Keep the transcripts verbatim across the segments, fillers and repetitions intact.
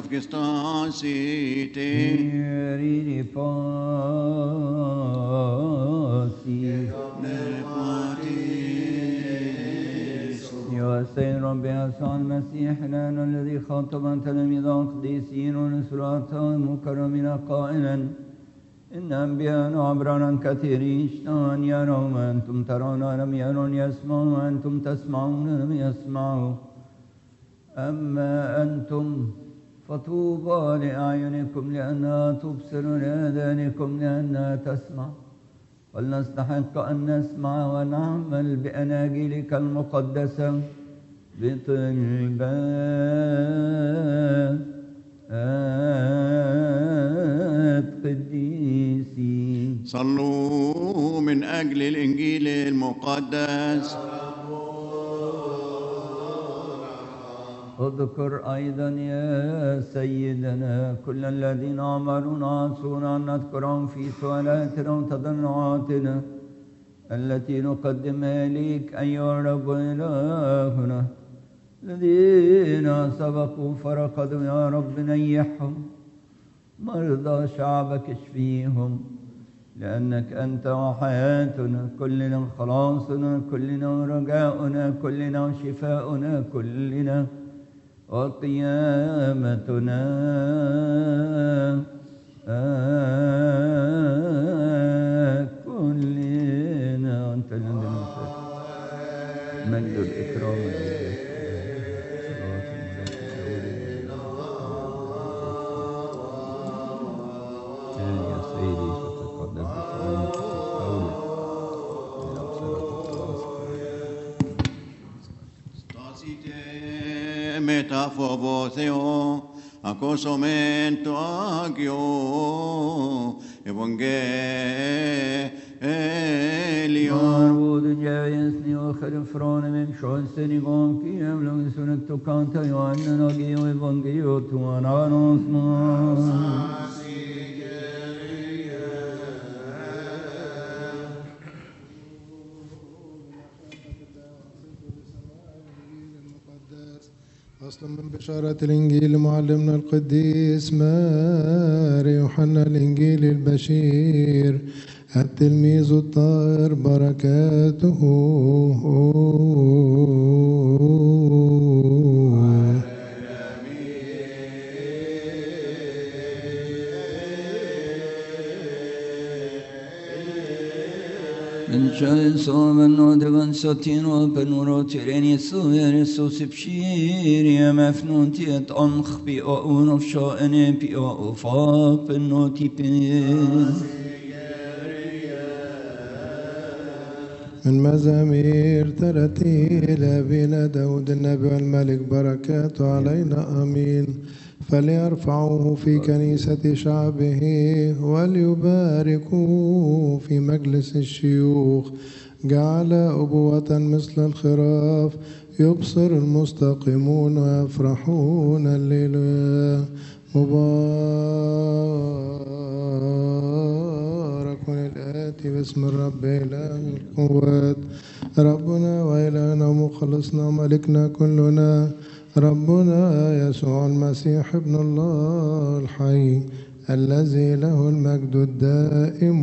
of Castacity. Iri pasi. يا سيد رب يسوع المسيح لنا الذي خاطب تلاميذ القديسين ونسرات المكرمين قائلا إن أنبياء عبرانا كثيرين اشتهوا أن يروا ما أنتم ترون لم يروا يسمعوا وأنتم تسمعون لم يسمعوا أما أنتم فطوبى لأعينكم لأنها تبصر ولآذانكم لأنها تسمع ولنستحق أن نسمع ونعمل بأناجيلك المقدسة بطلبات قديسين. صلوا من أجل الإنجيل المقدس. اذكر أيضا يا سيدنا كل الذين أمروا عاصونا أن نذكرهم في سؤالاتنا وتضرعاتنا التي نقدمها إليك أيها الرب إلهنا. الذين سبقوا فرقدوا يا رب نيحهم، مرضى شعبك اشفيهم، لأنك أنت وحياتنا كلنا خلاصنا كلنا ورجاؤنا كلنا وشفاؤنا كلنا وقيامتنا آه كلنا. أنت الذي مجد الإكرام يا سيدي فتقدم Μεταφοβόθεο, ακούσομεν το Άγιο Ευαγγέλιο. Arvod djävulsni och skärfrån med sjönsen igång i ämlång sunet och kanta Johannen och Geo evangeliot och ananos man. أصل من بشارة الإنجيل معلمنا القديس ماري يوحنا الإنجيل البشير التلميذ الطاهر بركاته. Şahsı ben o devan satin o ben urotireni suyer susipşir ya mefnun tiyet anx bi o unof şaene bi o ufaq ben o tipin. من مزامير ترتيل أبينا داود النبي والملك بركاته علينا آمين. فليرفعوه في كنيسة شعبه وليباركوه في مجلس الشيوخ. جعل أبوة مثل الخراف يبصر المستقيمون ويفرحون الليل. مبارك الآتي باسم الرب إله القوات ربنا وإلهنا ومخلصنا ملكنا كلنا ربنا يسوع المسيح ابن الله الحي الذي له المجد الدائم.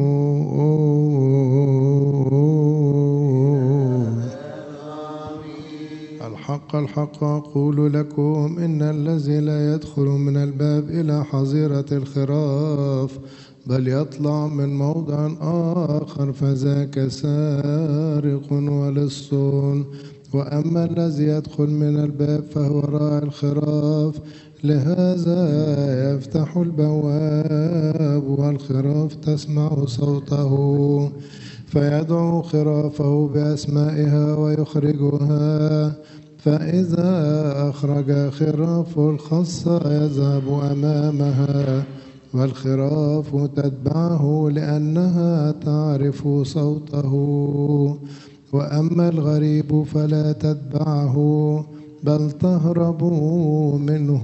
الحق الحق أقول لكم إن الذي لا يدخل من الباب إلى حظيرة الخراف بل يطلع من موضع آخر فذاك سارق ولص. وأما الذي يدخل من الباب فهو راعي الخراف. لهذا يفتح البواب والخراف تسمع صوته فيدعو خرافه بأسمائها ويخرجها. فإذا أخرج خراف الخاصة يذهب أمامها والخراف تتبعه لأنها تعرف صوته. وأما الغريب فلا تتبعه بل تهرب منه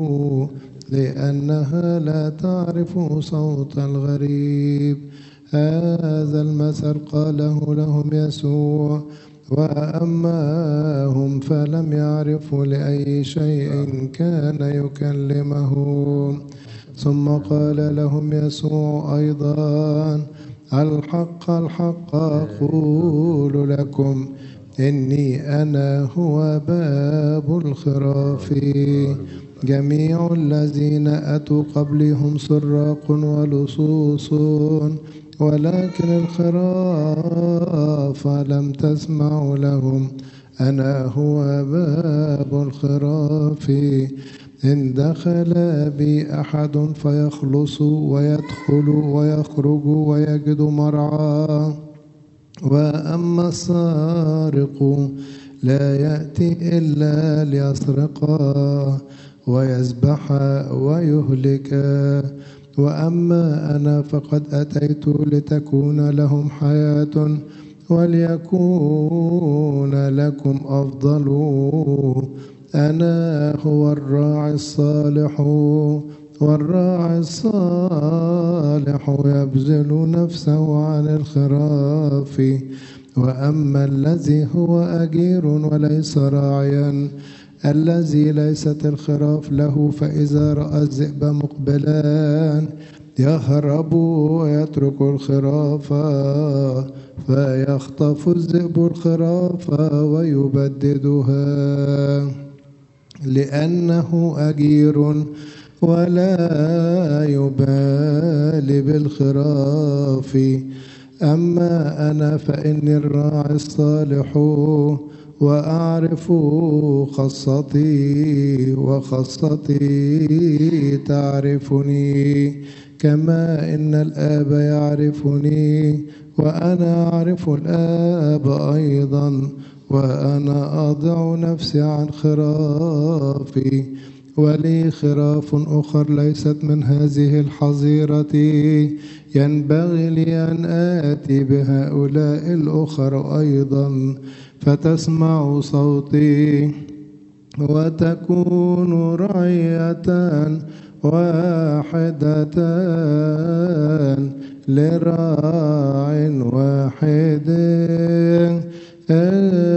لأنها لا تعرف صوت الغريب. هذا المثل قاله لهم يسوع وأما هم فلم يعرفوا لأي شيء كان يكلمهم. ثم قال لهم يسوع أيضا: الحق الحق أقول لكم إني أنا هو باب الخراف. جميع الذين أتوا قبلهم سراق ولصوص، ولكن الخراف لم تسمعوا لهم. أنا هو باب الخراف. إن دخل بي أحد فيخلص ويدخل ويخرج ويجد مرعى. وأما السارق لا يأتي إلا ليسرق ويذبح ويهلك. وأما أنا فقد أتيت لتكون لهم حياة وليكون لكم أفضل. أنا هو الراعي الصالح، والراعي الصالح يبذل نفسه عن الخراف. وأما الذي هو أجير وليس راعيا، الذي ليست الخراف له، فإذا رأى الذئب مقبلان يهرب ويترك الخراف، فيخطف الذئب الخراف ويبددها، لأنه أجير ولا يبالي بالخراف. أما أنا فإني الراعي الصالح، وأعرف خاصتي وخاصتي تعرفني، كما إن الآب يعرفني وأنا أعرف الآب أيضا، وأنا أضع نفسي عن خرافي. ولي خراف أخر ليست من هذه الحظيرة، ينبغي لي أن آتي بهؤلاء الأخر أيضا فتسمع صوتي، وتكون رعية واحدة لراع واحد.